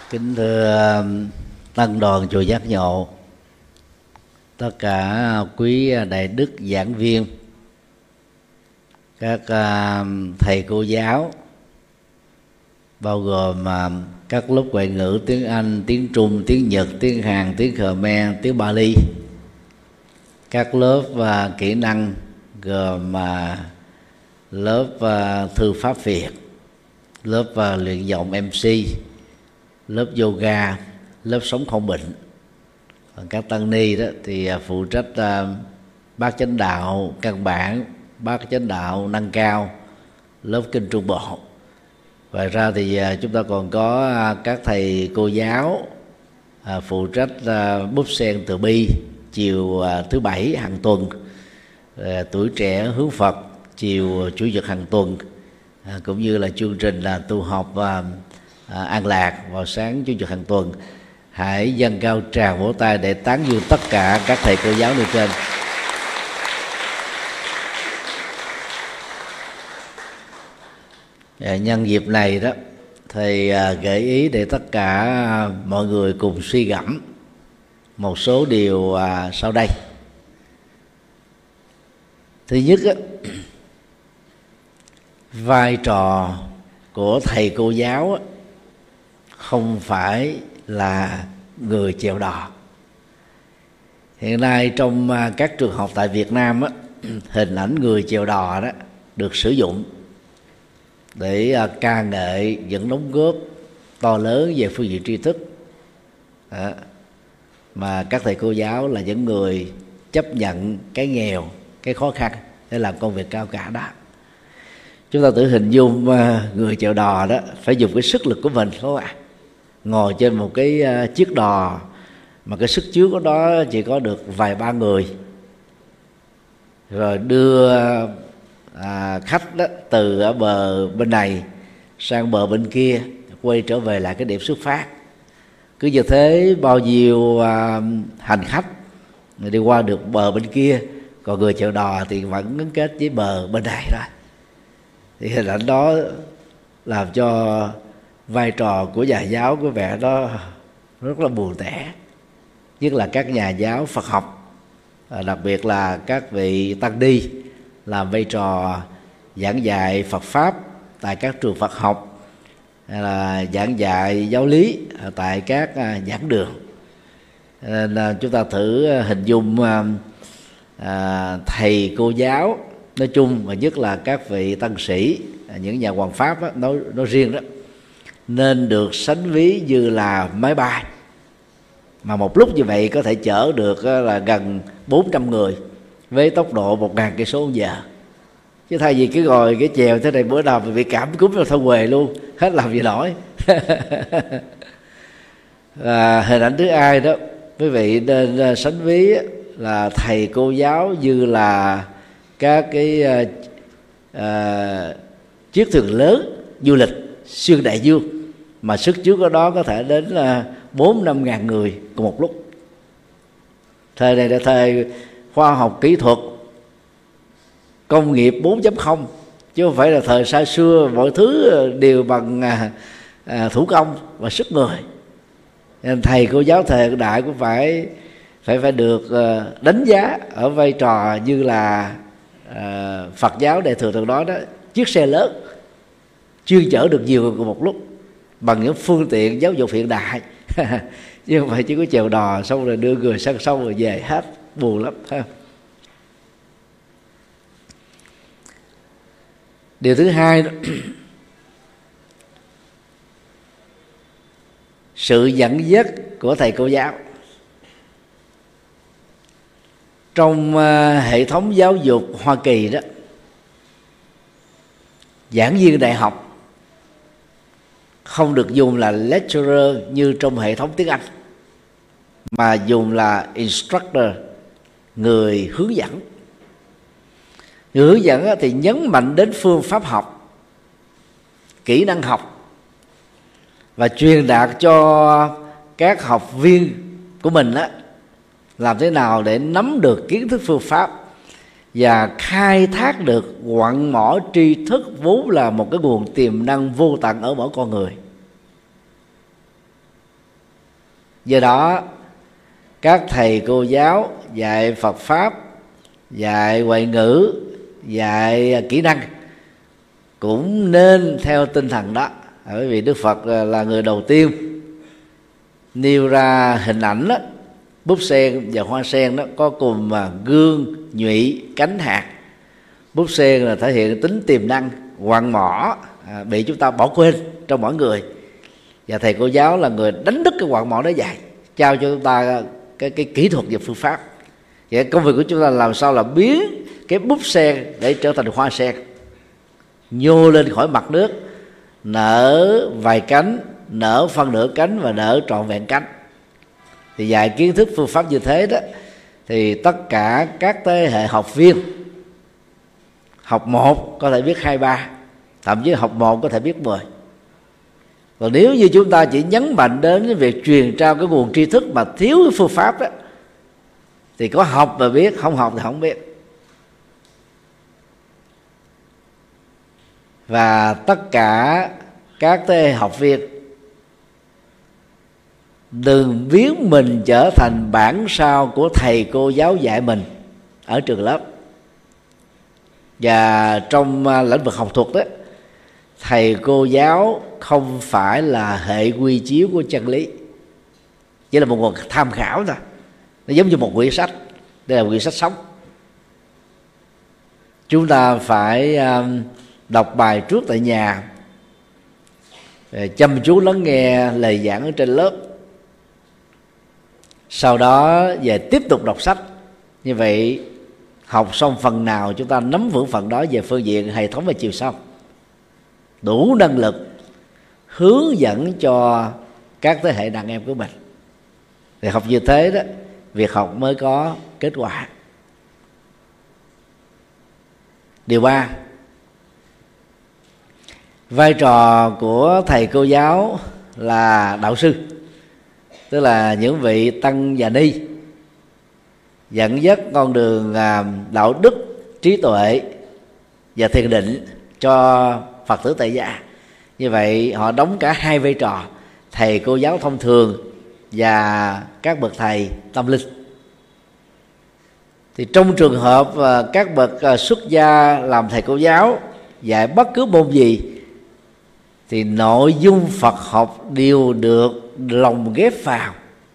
Kính thưa tăng đoàn chùa Giác Ngộ, tất cả quý đại đức giảng viên, các thầy cô giáo, bao gồm các lớp ngoại ngữ tiếng Anh, tiếng Trung, tiếng Nhật, tiếng Hàn, tiếng Khmer, tiếng Bali, các lớp kỹ năng gồm lớp thư pháp Việt, lớp luyện giọng MC, lớp yoga, lớp sống không bệnh. Còn các tăng ni đó thì phụ trách bát chánh đạo căn bản, bát chánh đạo nâng cao, lớp kinh trung bộ. Ngoài ra thì chúng ta còn có các thầy cô giáo phụ trách búp sen từ bi chiều thứ bảy hàng tuần, tuổi trẻ hướng Phật chiều chủ nhật hàng tuần, cũng như là chương trình là tu học an lạc vào sáng chủ nhật hàng tuần. Hãy dâng cao tràng vỗ tay để tán dương tất cả các thầy cô giáo nêu trên. Nhân dịp này đó, thầy gợi ý để tất cả mọi người cùng suy gẫm một số điều sau đây. Thứ nhất á, vai trò của thầy cô giáo á, không phải là người chèo đò. Hiện nay trong các trường học tại Việt Nam á, hình ảnh người chèo đò đó được sử dụng để ca ngợi những đóng góp to lớn về phương diện tri thức, mà các thầy cô giáo là những người chấp nhận cái nghèo, cái khó khăn để làm công việc cao cả đó. Chúng ta tự hình dung người chèo đò đó phải dùng cái sức lực của mình, đúng không ạ? Ngồi trên một cái chiếc đò mà cái sức chứa của đó chỉ có được vài ba người, rồi đưa khách đó từ ở bờ bên này sang bờ bên kia, quay trở về lại cái điểm xuất phát. Cứ như thế bao nhiêu hành khách đi qua được bờ bên kia, còn người chèo đò thì vẫn gắn kết với bờ bên này thôi. Thì hình ảnh đó làm cho vai trò của nhà giáo có vẻ đó rất là buồn tẻ, nhất là các nhà giáo Phật học, đặc biệt là các vị tăng ni làm vai trò giảng dạy Phật pháp tại các trường Phật học, hay là giảng dạy giáo lý tại các giảng đường. Nên chúng ta thử hình dung thầy cô giáo nói chung, và nhất là các vị tăng sĩ, những nhà hoàng pháp đó, nói riêng đó, nên được sánh ví như là máy bay, mà một lúc như vậy có thể chở được là gần 400 người với tốc độ 1.000 cây số giờ. Chứ thay vì cứ ngồi cái chèo thế này, bữa nào bị cảm cúm rồi thôi quề luôn, hết làm gì nổi. Hình ảnh thứ hai đó, quý vị nên sánh ví là thầy cô giáo như là các cái chiếc thuyền lớn du lịch xuyên đại dương, mà sức chứa của đó có thể đến là 4-5 ngàn người cùng một lúc. Thời này là thời khoa học kỹ thuật, công nghiệp 4.0, chứ không phải là thời xa xưa mọi thứ đều bằng thủ công và sức người. Nên thầy cô giáo thời đại cũng phải được đánh giá ở vai trò như là Phật giáo Đại thừa thường nói đó, chiếc xe lớn chuyên chở được nhiều người cùng một lúc bằng những phương tiện giáo dục hiện đại. Chứ không phải chỉ có chèo đò xong rồi đưa người sang sông rồi về hết, buồn lắm. Điều thứ hai đó, sự dẫn dắt của thầy cô giáo. Trong hệ thống giáo dục Hoa Kỳ đó, giảng viên đại học không được dùng là lecturer như trong hệ thống tiếng Anh, mà dùng là instructor, người hướng dẫn. Người hướng dẫn thì nhấn mạnh đến phương pháp học, kỹ năng học, và truyền đạt cho các học viên của mình đó, làm thế nào để nắm được kiến thức phương pháp và khai thác được quặng mỏ tri thức vốn là một cái nguồn tiềm năng vô tận ở mỗi con người. Do đó các thầy cô giáo dạy Phật pháp, dạy ngoại ngữ, dạy kỹ năng cũng nên theo tinh thần đó. Bởi vì Đức Phật là người đầu tiên nêu ra hình ảnh đó, búp sen và hoa sen đó có cùng mà gương, nhụy, cánh, hạt. Búp sen là thể hiện tính tiềm năng, quặng mỏ bị chúng ta bỏ quên trong mỗi người, và thầy cô giáo là người đánh đứt cái quặng mỏ đó dạy, trao cho chúng ta cái kỹ thuật và phương pháp. Vậy công việc của chúng ta làm sao là biến cái búp sen để trở thành hoa sen, nhô lên khỏi mặt nước, nở vài cánh, nở phân nửa cánh và nở trọn vẹn cánh. Thì dạy kiến thức phương pháp như thế đó, thì tất cả các thế hệ học viên học 1 có thể biết 2, 3, thậm chí học 1 có thể biết 10. Còn nếu như chúng ta chỉ nhấn mạnh đến cái việc truyền trao cái nguồn tri thức mà thiếu cái phương pháp đó, thì có học mà biết, không học thì không biết. Và tất cả các thế hệ học viên đừng biến mình trở thành bản sao của thầy cô giáo dạy mình ở trường lớp. Và trong lĩnh vực học thuật đó, thầy cô giáo không phải là hệ quy chiếu của chân lý, chỉ là một nguồn tham khảo thôi. Nó giống như một quyển sách, đây là một quyển sách sống. Chúng ta phải đọc bài trước tại nhà, chăm chú lắng nghe lời giảng ở trên lớp, sau đó về tiếp tục đọc sách. Như vậy học xong phần nào chúng ta nắm vững phần đó về phương diện hệ thống và chiều sâu, đủ năng lực hướng dẫn cho các thế hệ đàn em của mình. Thì học như thế đó, việc học mới có kết quả. Điều 3, vai trò của thầy cô giáo là đạo sư, tức là những vị tăng và ni dẫn dắt con đường đạo đức, trí tuệ và thiền định cho Phật tử tại gia. Như vậy họ đóng cả hai vai trò, thầy cô giáo thông thường và các bậc thầy tâm linh. Thì trong trường hợp các bậc xuất gia làm thầy cô giáo dạy bất cứ môn gì, thì nội dung Phật học đều được lồng ghép vào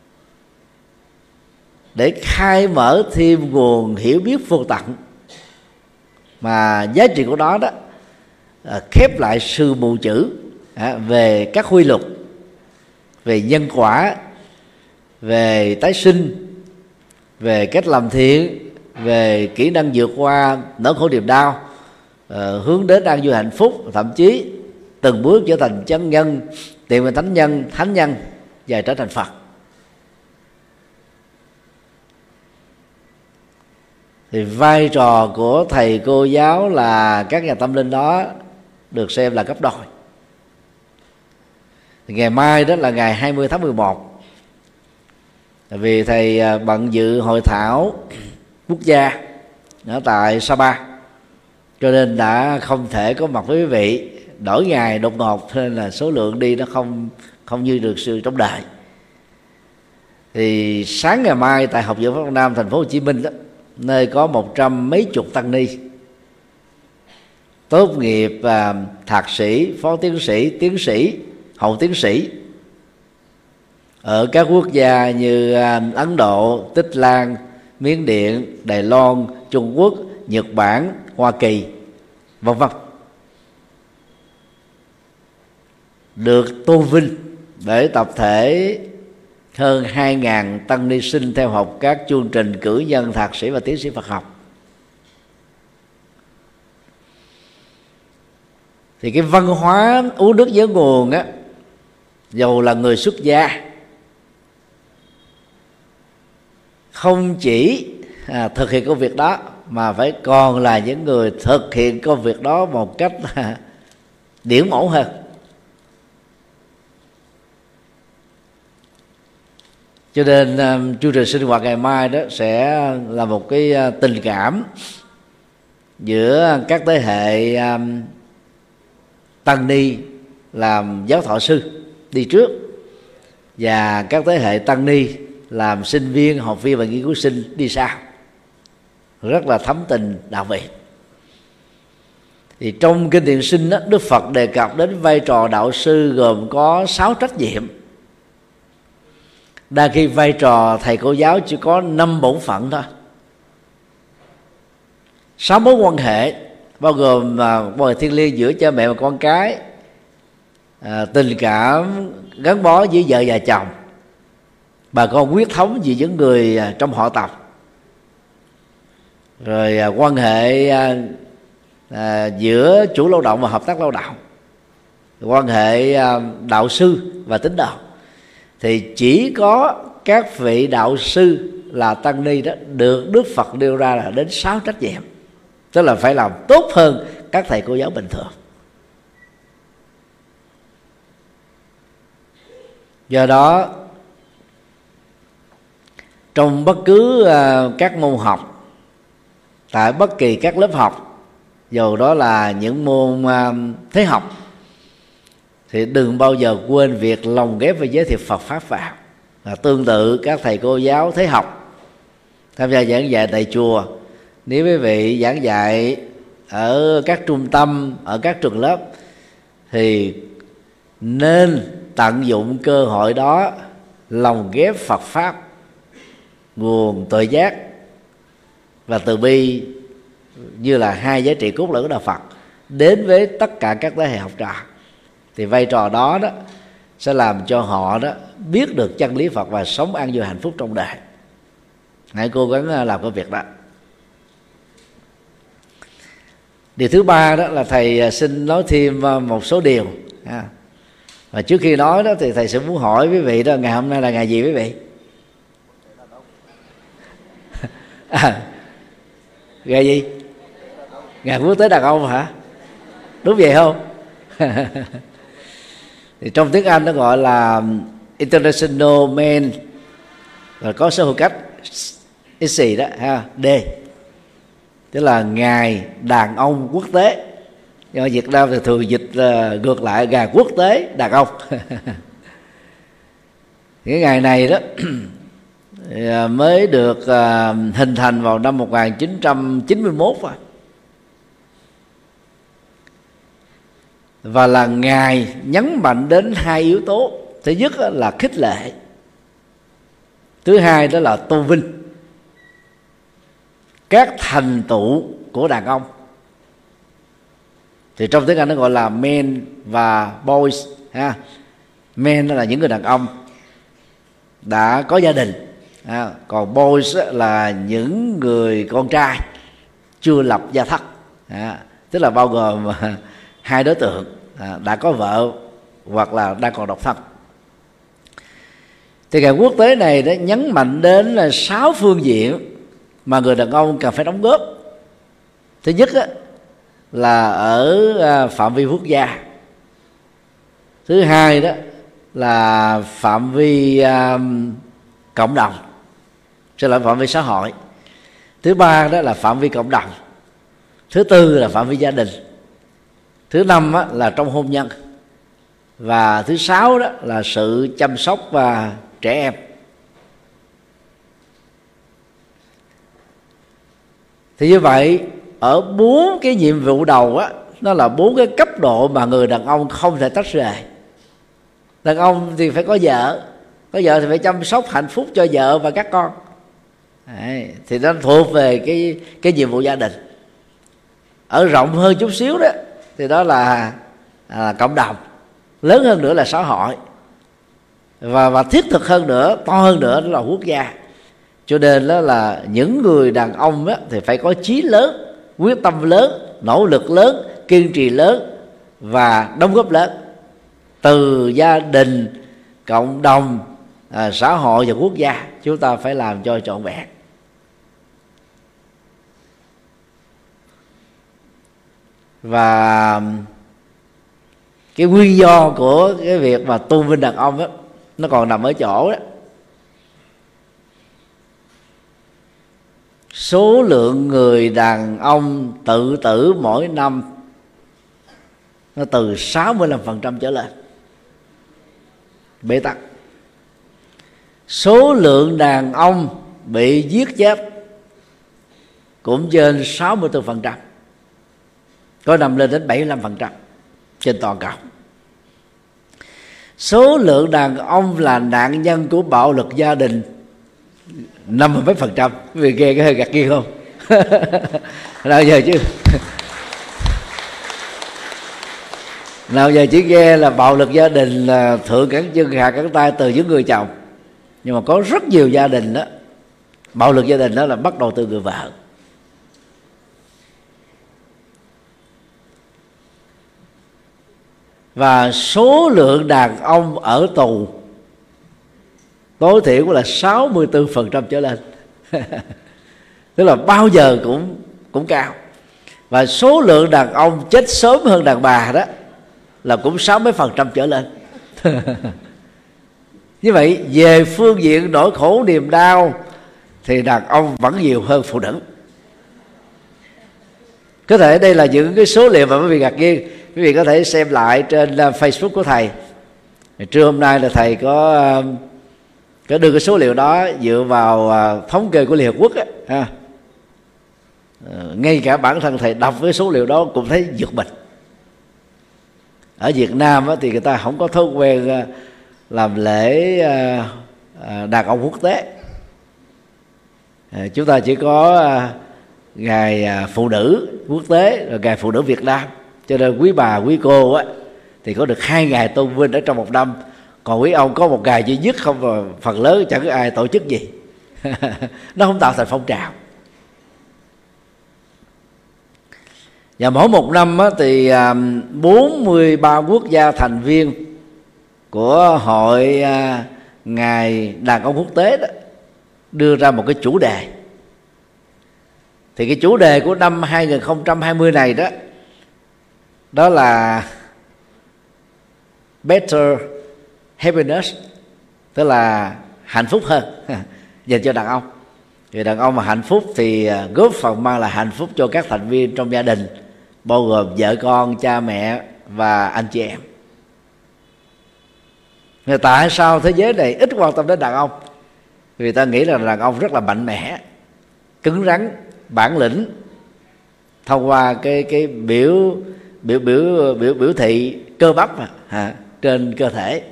để khai mở thêm nguồn hiểu biết vô tận, mà giá trị của nó đó khép lại sự mù chữ về các quy luật, về nhân quả, về tái sinh, về cách làm thiện, về kỹ năng vượt qua nỗi khổ niềm đau, hướng đến an vui hạnh phúc, thậm chí từng bước trở thành chân nhân, tìm về thánh nhân và trở thành Phật. Thì vai trò của thầy cô giáo là các nhà tâm linh đó được xem là gấp đôi. Thì ngày mai đó là ngày 20 tháng 11, vì thầy bận dự hội thảo quốc gia ở tại Sapa, cho nên đã không thể có mặt với quý vị. Đổi ngày đột ngột nên là số lượng đi nó không như được sự trông đợi. Thì sáng ngày mai tại Học viện Phật Việt Nam thành phố Hồ Chí Minh đó, nơi có 100 mấy chục tăng ni tốt nghiệp thạc sĩ, phó tiến sĩ, tiến sĩ, hậu tiến sĩ ở các quốc gia như Ấn Độ, Tích Lan, Miến Điện, Đài Loan, Trung Quốc, Nhật Bản, Hoa Kỳ, vân vân, được tôn vinh bởi tập thể hơn 2.000 tăng ni sinh theo học các chương trình cử nhân, thạc sĩ và tiến sĩ Phật học. Thì cái văn hóa uống nước nhớ nguồn á, dầu là người xuất gia, không chỉ thực hiện công việc đó mà phải còn là những người thực hiện công việc đó một cách điển mẫu hơn. Cho nên chương trình sinh hoạt ngày mai đó sẽ là một cái tình cảm giữa các thế hệ tăng ni làm giáo thọ sư đi trước, và các thế hệ tăng ni làm sinh viên, học viên và nghiên cứu sinh đi sau, rất là thấm tình đạo vị. Thì trong kinh Thiện Sinh đó, Đức Phật đề cập đến vai trò đạo sư gồm có 6 trách nhiệm. Đa khi vai trò thầy cô giáo chỉ có 5 bổn phận thôi. 6 mối quan hệ bao gồm quan hệ thiêng liêng giữa cha mẹ và con cái, tình cảm gắn bó với vợ và chồng, bà con huyết thống vì những người trong họ tộc, rồi quan hệ giữa chủ lao động và hợp tác lao động, quan hệ đạo sư và tín đồ. Thì chỉ có các vị đạo sư là tăng ni đó được Đức Phật nêu ra là đến 6 trách nhiệm, tức là phải làm tốt hơn các thầy cô giáo bình thường. Do đó trong bất cứ các môn học, tại bất kỳ các lớp học, dù đó là những môn thế học, thì đừng bao giờ quên việc lồng ghép và giới thiệu Phật Pháp vào. Tương tự các thầy cô giáo thế học tham gia giảng dạy tại chùa, nếu quý vị giảng dạy ở các trung tâm, ở các trường lớp, thì nên tận dụng cơ hội đó lồng ghép Phật Pháp, nguồn tuệ giác và từ bi như là 2 giá trị cốt lõi của đạo Phật đến với tất cả các thế hệ học trò. Thì vai trò đó sẽ làm cho họ biết được chân lý Phật và sống an vui hạnh phúc trong đời. Hãy cố gắng làm cái việc đó. Điều thứ ba đó là thầy xin nói thêm một số điều. Và trước khi nói đó thì thầy sẽ muốn hỏi quý vị đó, ngày hôm nay là ngày gì quý vị? Ngày gì? Ngày quốc tế đàn ông hả? Đúng vậy không? Thì trong tiếng Anh nó gọi là International Men, rồi có số hữu cách XC đó ha, D, tức là ngày đàn ông quốc tế. Nhưng mà Việt Nam thì thường dịch ngược lại, ngày quốc tế đàn ông. Cái ngày này đó mới được hình thành vào năm 1991 rồi. Và là ngày nhấn mạnh đến 2 yếu tố. Thứ nhất là khích lệ, thứ hai đó là tôn vinh các thành tựu của đàn ông. Thì trong tiếng Anh nó gọi là men và boys ha. Men là những người đàn ông đã có gia đình, còn boys là những người con trai chưa lập gia thất, tức là bao gồm 2 đối tượng đã có vợ hoặc là đang còn độc thân. Thì ngày quốc tế này đã nhấn mạnh đến là 6 phương diện mà người đàn ông cần phải đóng góp. Thứ nhất là ở phạm vi quốc gia, thứ hai đó là phạm vi cộng đồng, sẽ là phạm vi xã hội, thứ ba đó là phạm vi cộng đồng, thứ tư là phạm vi gia đình, thứ năm là trong hôn nhân, và thứ sáu đó là sự chăm sóc và trẻ em. Thì như vậy ở 4 cái nhiệm vụ đầu nó là 4 cái cấp độ mà người đàn ông không thể tách rời. Đàn ông thì phải có vợ thì phải chăm sóc hạnh phúc cho vợ và các con. Đấy, thì nó thuộc về cái nhiệm vụ gia đình. Ở rộng hơn chút xíu đó thì đó là cộng đồng, lớn hơn nữa là xã hội, và thiết thực hơn nữa, to hơn nữa đó là quốc gia. Cho nên đó là những người đàn ông thì phải có chí lớn, quyết tâm lớn, nỗ lực lớn, kiên trì lớn và đóng góp lớn từ gia đình, cộng đồng, xã hội và quốc gia. Chúng ta phải làm cho trọn vẹn. Và cái nguyên do của cái việc mà tôn vinh đàn ông nó còn nằm ở chỗ đó, số lượng người đàn ông tự tử mỗi năm nó từ 65% trở lên, bế tắc. số lượng đàn ông bị giết chết cũng trên 64%, có nằm lên đến 75% trên toàn cầu. Số lượng đàn ông là nạn nhân của bạo lực gia đình 50 mấy %. Vì ghê cái hơi gạt kia không? Nào giờ chứ nào giờ chỉ nghe là bạo lực gia đình là thượng cẳng chân hạ cẳng tay từ những người chồng, nhưng mà có rất nhiều gia đình đó, bạo lực gia đình đó là bắt đầu từ người vợ. Và số lượng đàn ông ở tù tối thiểu là 64% trở lên. Tức là bao giờ cũng cao. Và số lượng đàn ông chết sớm hơn đàn bà đó là cũng 60 mấy % trở lên. Như vậy về phương diện nỗi khổ niềm đau thì đàn ông vẫn nhiều hơn phụ nữ. Có thể đây là những cái số liệu mà quý vị ngạc nhiên. Quý vị có thể xem lại trên Facebook của thầy. Trưa hôm nay là thầy có đưa cái số liệu đó dựa vào thống kê của Liên Hợp Quốc á. Ngay cả bản thân thầy đọc cái số liệu đó cũng thấy giật mình. Ở Việt Nam thì người ta không có thói quen làm lễ đàn ông quốc tế. Chúng ta chỉ có ngày phụ nữ quốc tế rồi ngày phụ nữ Việt Nam. Cho nên quý bà quý cô á thì có được 2 ngày tôn vinh ở trong một năm, còn quý ông có một ngày duy nhất không, và phần lớn chẳng có ai tổ chức gì. Nó không tạo thành phong trào. Và mỗi một năm á, thì 43 quốc gia thành viên của hội ngày đàn ông quốc tế đó đưa ra một cái chủ đề. Thì cái chủ đề của năm 2020 này đó là Better Happiness, tức là hạnh phúc hơn dành cho đàn ông. Vì đàn ông mà hạnh phúc thì góp phần mang lại hạnh phúc cho các thành viên trong gia đình, bao gồm vợ con, cha mẹ và anh chị em. Người tại sao thế giới này ít quan tâm đến đàn ông? Vì ta nghĩ là đàn ông rất là mạnh mẽ, cứng rắn, bản lĩnh, thông qua cái biểu thị cơ bắp trên cơ thể.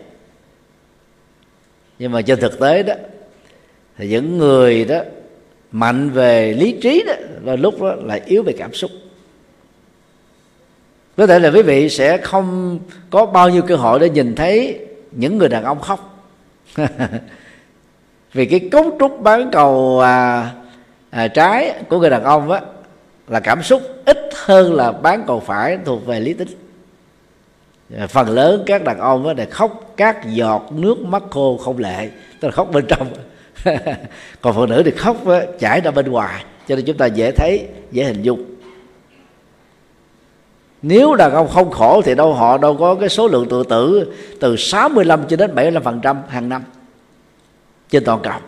Nhưng mà trên thực tế đó thì những người đó mạnh về lý trí đó, là lúc đó lại yếu về cảm xúc. Có thể là quý vị sẽ không có bao nhiêu cơ hội để nhìn thấy những người đàn ông khóc. Vì cái cấu trúc bán cầu trái của người đàn ông á là cảm xúc ít hơn là bán cầu phải thuộc về lý tính. Phần lớn các đàn ông á để khóc các giọt nước mắt khô không lệ, tức là khóc bên trong. Còn phụ nữ thì khóc á, chảy ra bên ngoài, cho nên chúng ta dễ thấy, dễ hình dung. Nếu đàn ông không khổ thì họ đâu có cái số lượng tự tử từ 65 cho đến 75% hàng năm trên toàn cầu.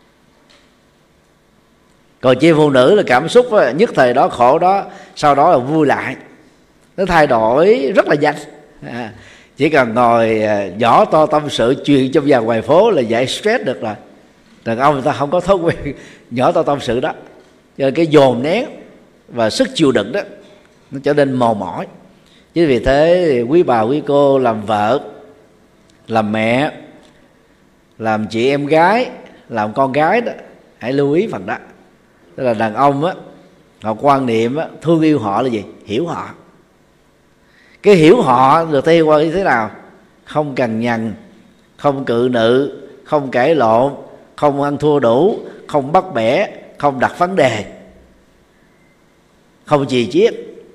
Còn chị phụ nữ là cảm xúc đó, nhất thời đó khổ đó, sau đó là vui lại, nó thay đổi rất là nhanh. Chỉ cần ngồi nhỏ to tâm sự chuyện trong nhà ngoài phố là giải stress được rồi. Đàn ông người ta không có thói quen nhỏ to tâm sự đó, cho nên cái dồn nén và sức chịu đựng đó nó trở nên mòn mỏi. Chính vì thế quý bà quý cô làm vợ, làm mẹ, làm chị em gái, làm con gái đó, hãy lưu ý phần đó. Tức là đàn ông á, họ quan niệm á, thương yêu họ là gì? Hiểu họ. Cái hiểu họ được thể hiện qua như thế nào? Không cằn nhằn, không cự nữ, không cãi lộn, không ăn thua đủ, không bắt bẻ, không đặt vấn đề, không chì chiết,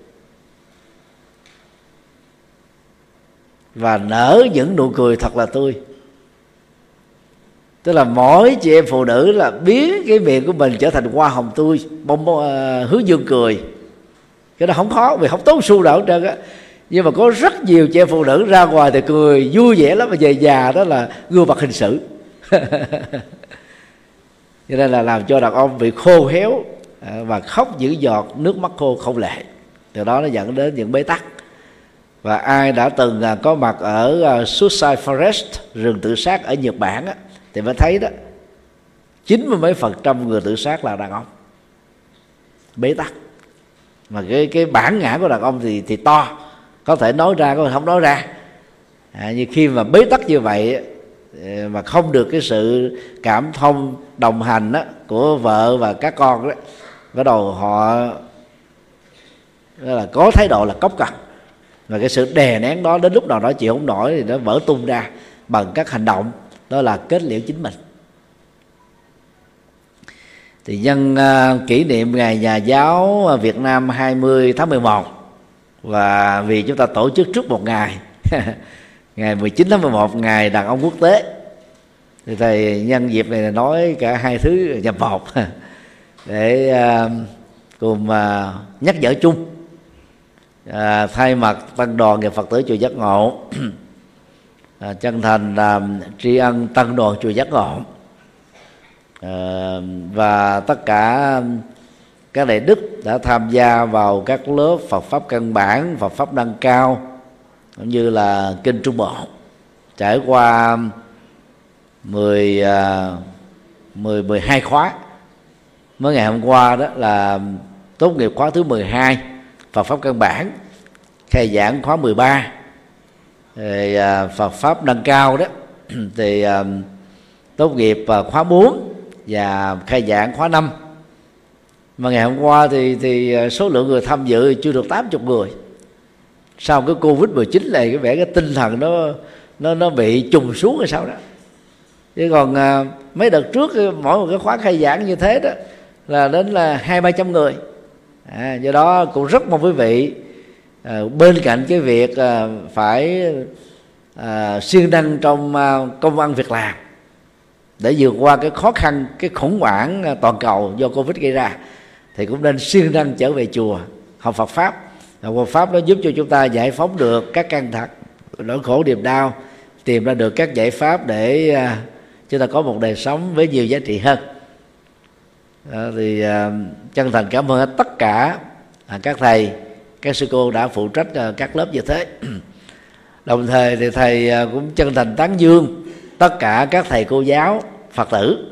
và nở những nụ cười thật là tươi. Tức là mỗi chị em phụ nữ là biến cái miệng của mình trở thành hoa hồng tươi, hướng dương cười. Cái đó không khó, vì không tốn xu nào hết trơn á. Nhưng mà có rất nhiều chị em phụ nữ ra ngoài thì cười vui vẻ lắm, mà về già đó là gương mặt hình sự. Cho nên là làm cho đàn ông bị khô héo và khóc những giọt nước mắt khô không lệ. Từ đó nó dẫn đến những bế tắc. Và ai đã từng có mặt ở Suicide Forest, rừng tự sát ở Nhật Bản á, thì mới thấy đó, 90 mấy % người tự sát là đàn ông bế tắc. Mà cái bản ngã của đàn ông thì to, có thể nói ra, có thể không nói ra. Như khi mà bế tắc như vậy mà không được cái sự cảm thông đồng hành đó, của vợ và các con đó, bắt đầu họ là có thái độ là cốc cần, và cái sự đè nén đó đến lúc nào đó chịu không nổi thì nó vỡ tung ra bằng các hành động, đó là kết liễu chính mình. Thì nhân kỷ niệm ngày Nhà giáo Việt Nam 20 tháng 11, và vì chúng ta tổ chức trước một ngày ngày 19 tháng 11, ngày đàn ông quốc tế, thì thầy nhân dịp này nói cả hai thứ nhập một để cùng nhắc nhở chung. Thay mặt tăng đoàn Nghiệp Phật tử chùa Giác Ngộ chân thành tri ân tăng đoàn chùa Giác Ngộ và tất cả các đại đức đã tham gia vào các lớp Phật pháp căn bản, Phật pháp nâng cao, cũng như là kinh Trung Bộ, trải qua 12 khóa. Mới ngày hôm qua đó là tốt nghiệp khóa thứ 12 Phật pháp căn bản, khai giảng khóa 13. Rồi Phật pháp nâng cao đó thì tốt nghiệp khóa 4 và khai giảng khóa 5. Mà ngày hôm qua thì số lượng người tham dự chưa được 80 người. Sau cái Covid-19 này, cái vẻ cái tinh thần nó bị trùng xuống hay sao đó. Chứ còn mấy đợt trước mỗi một cái khóa khai giảng như thế đó là đến là 200-300 người. Do đó cũng rất mong quý vị bên cạnh cái việc phải siêng năng trong công ăn việc làm để vượt qua cái khó khăn, cái khủng hoảng toàn cầu do Covid gây ra, thì cũng nên siêng năng trở về chùa học Phật pháp. Phật pháp nó giúp cho chúng ta giải phóng được các căng thẳng, nỗi khổ niềm đau, tìm ra được các giải pháp để chúng ta có một đời sống với nhiều giá trị hơn. Thì chân thành cảm ơn tất cả các thầy, các sư cô đã phụ trách các lớp như thế. Đồng thời thì thầy cũng chân thành tán dương tất cả các thầy cô giáo Phật tử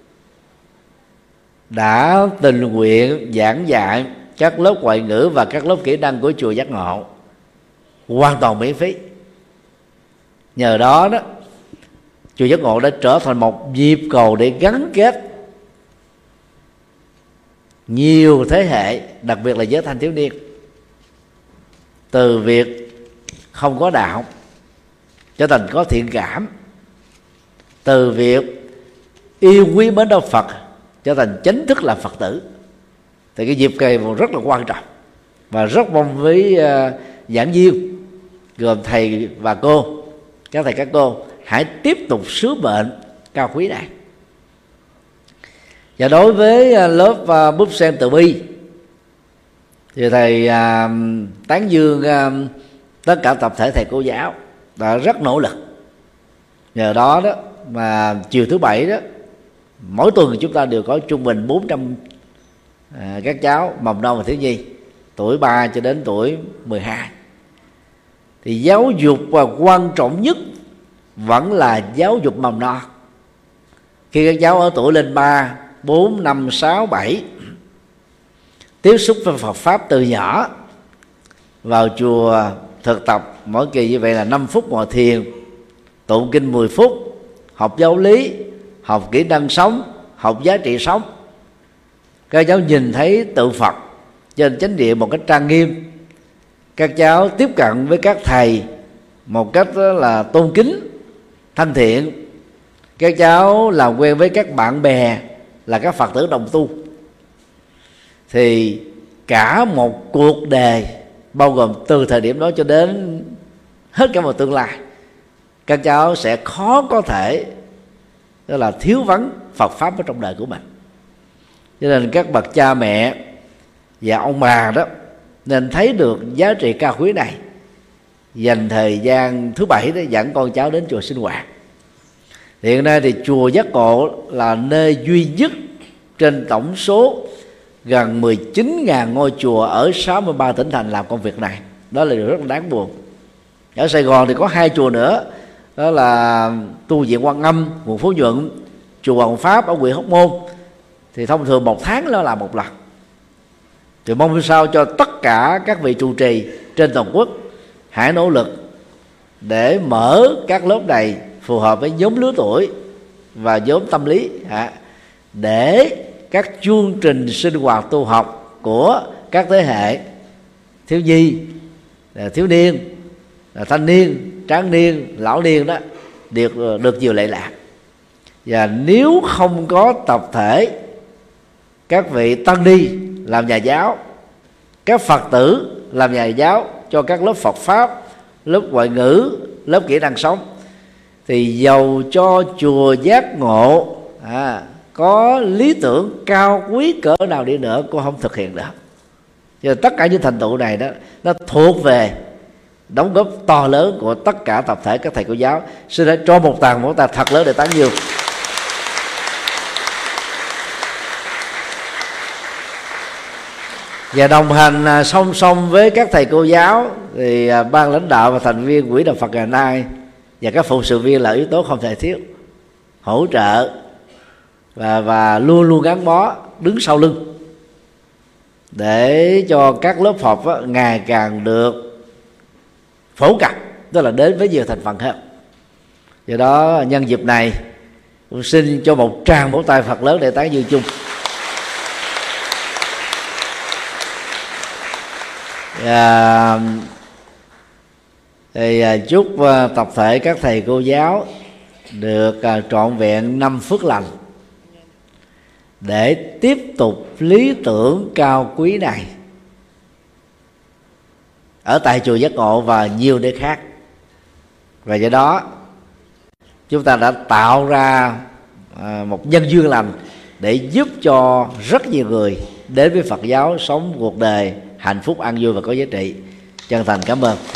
đã tình nguyện giảng dạy các lớp ngoại ngữ và các lớp kỹ năng của chùa Giác Ngộ hoàn toàn miễn phí. Nhờ đó đó, chùa Giác Ngộ đã trở thành một nhịp cầu để gắn kết nhiều thế hệ, đặc biệt là giới thanh thiếu niên, từ việc không có đạo trở thành có thiện cảm, từ việc yêu quý mến đạo Phật trở thành chính thức là Phật tử. Thì cái dịp này rất là quan trọng, và rất mong với giảng viên gồm thầy và cô, các thầy các cô hãy tiếp tục sứ mệnh cao quý này. Và đối với lớp búp sen từ bi thì thầy tán dương tất cả tập thể thầy cô giáo đã rất nỗ lực. Nhờ đó đó mà chiều thứ Bảy đó, mỗi tuần chúng ta đều có trung bình 400 các cháu mầm non và thiếu nhi tuổi 3 cho đến tuổi 12. Thì giáo dục và quan trọng nhất vẫn là giáo dục mầm non. Khi các cháu ở tuổi lên 3, 4, 5, 6, 7 tiếp xúc với Phật pháp từ nhỏ, vào chùa thực tập mỗi kỳ như vậy là 5 phút ngồi thiền, tụng kinh 10 phút, học giáo lý, học kỹ năng sống, học giá trị sống. Các cháu nhìn thấy tượng Phật trên chánh điện một cách trang nghiêm, các cháu tiếp cận với các thầy một cách là tôn kính, thân thiện, các cháu làm quen với các bạn bè là các Phật tử đồng tu, thì cả một cuộc đời bao gồm từ thời điểm đó cho đến hết cả một tương lai, các cháu sẽ khó có thể đó là thiếu vắng Phật pháp ở trong đời của mình. Cho nên các bậc cha mẹ và ông bà đó nên thấy được giá trị cao quý này, dành thời gian thứ Bảy để dẫn con cháu đến chùa sinh hoạt. Hiện nay thì chùa Giác Ngộ là nơi duy nhất trên tổng số gần 19.000 ngôi chùa ở 63 tỉnh thành làm công việc này. Đó là điều rất là đáng buồn. Ở Sài Gòn thì có 2 chùa nữa đó là tu viện Quan Âm, quận Phú Nhuận, chùa Hoàng Pháp ở huyện Hóc Môn, thì thông thường 1 tháng nó làm 1 lần. Thì mong sao cho tất cả các vị trụ trì trên toàn quốc hãy nỗ lực để mở các lớp này phù hợp với nhóm lứa tuổi và nhóm tâm lý, để các chương trình sinh hoạt tu học của các thế hệ thiếu nhi, thiếu niên, thanh niên, tráng niên, lão niên đó được nhiều lệ lạc. Và nếu không có tập thể các vị tăng ni làm nhà giáo, các Phật tử làm nhà giáo cho các lớp Phật pháp, lớp ngoại ngữ, lớp kỹ năng sống, thì dầu cho chùa Giác Ngộ có lý tưởng cao quý cỡ nào đi nữa cũng không thực hiện được. Cho nên tất cả những thành tựu này đó, nó thuộc về đóng góp to lớn của tất cả tập thể các thầy cô giáo. Xin hãy cho một tràng thật lớn để tán dương. Và đồng hành song song với các thầy cô giáo thì ban lãnh đạo và thành viên Quỹ Đạo Phật ngày nay và các phụng sự viên là yếu tố không thể thiếu, hỗ trợ và luôn luôn gắn bó đứng sau lưng để cho các lớp học ngày càng được phổ cập, tức là đến với nhiều thành phần hơn. Do đó nhân dịp này tôi xin cho một tràng vỗ tay Phật lớn để tán dương chung. Thì chúc tập thể các thầy cô giáo được trọn vẹn 5 phước lành để tiếp tục lý tưởng cao quý này ở tại chùa Giác Ngộ và nhiều nơi khác. Và do đó chúng ta đã tạo ra một nhân duyên lành để giúp cho rất nhiều người đến với Phật giáo sống cuộc đời hạnh phúc, an vui và có giá trị. Chân thành cảm ơn.